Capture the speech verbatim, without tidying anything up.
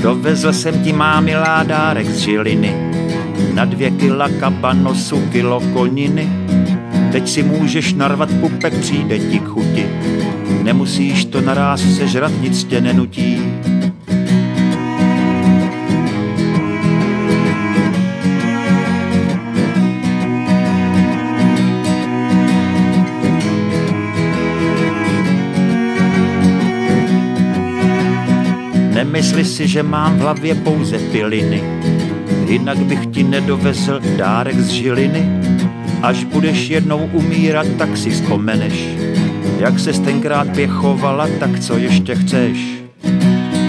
Dovezl jsem ti, má milá, dárek z Žiliny, na dvě kila kabanosu, kilo koniny. Teď si můžeš narvat pupek, přijde ti k chuti, nemusíš to naráz sežrat, nic tě nenutí. Nemysli si, že mám v hlavě pouze piliny, jinak bych ti nedovezl dárek z Žiliny. Až budeš jednou umírat, tak si vzpomeneš, jak ses tenkrát pěchovala, tak co ještě chceš.